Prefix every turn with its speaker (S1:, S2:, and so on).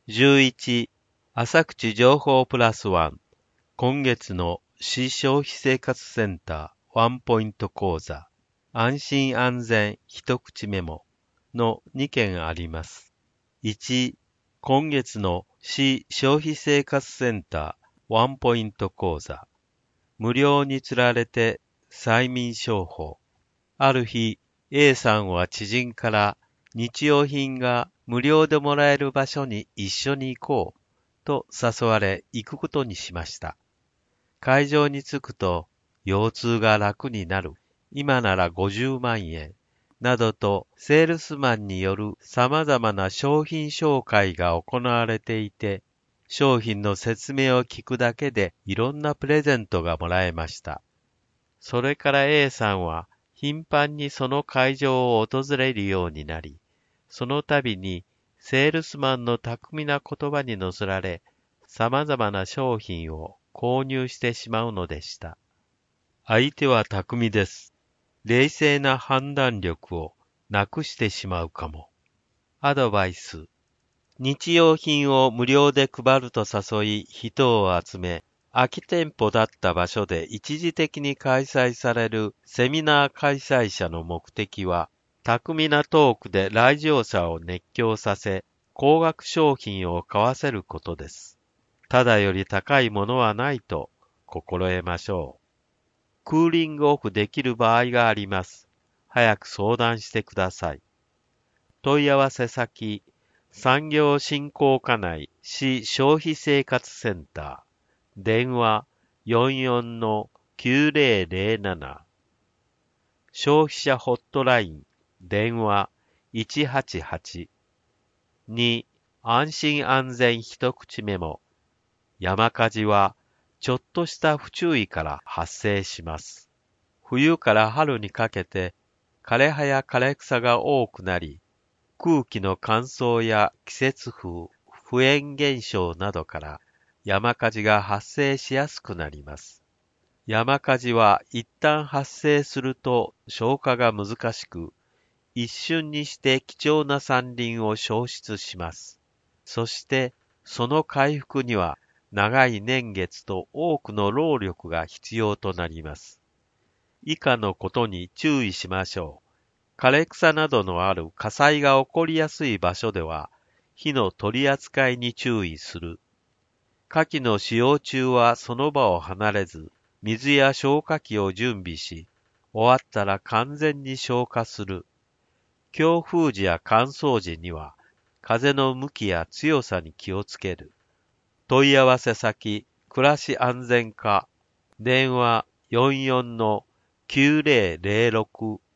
S1: 11、浅口情報プラス1、今月の市消費生活センターワンポイント講座、安心安全一口メモの2件あります。1、今月の市消費生活センターワンポイント講座、無料につられて催眠商法。ある日、A さんは知人から日用品が無料でもらえる場所に一緒に行こうと誘われ行くことにしました。会場に着くと腰痛が楽になる、今なら50万円などとセールスマンによる様々な商品紹介が行われていて、商品の説明を聞くだけでいろんなプレゼントがもらえました。それから A さんは頻繁にその会場を訪れるようになり、その度にセールスマンの巧みな言葉に乗せられ、様々な商品を購入してしまうのでした。相手は巧みです。冷静な判断力をなくしてしまうかも。アドバイス。日用品を無料で配ると誘い人を集め、空き店舗だった場所で一時的に開催されるセミナー開催者の目的は、巧みなトークで来場者を熱狂させ、高額商品を買わせることです。ただより高いものはないと心得ましょう。クーリングオフできる場合があります。早く相談してください。問い合わせ先、産業振興課内市消費生活センター、電話44-9007、消費者ホットライン、電話188、2、安心安全一口メモ。山火事はちょっとした不注意から発生します。冬から春にかけて枯葉や枯れ草が多くなり、空気の乾燥や季節風、フェーン現象などから山火事が発生しやすくなります。山火事は一旦発生すると消火が難しく、一瞬にして貴重な山林を焼失します。そしてその回復には長い年月と多くの労力が必要となります。以下のことに注意しましょう。枯れ草などのある火災が起こりやすい場所では、火の取り扱いに注意する。火器の使用中はその場を離れず、水や消火器を準備し、終わったら完全に消火する。強風時や乾燥時には、風の向きや強さに気をつける。問い合わせ先、暮らし安全課、電話44-9006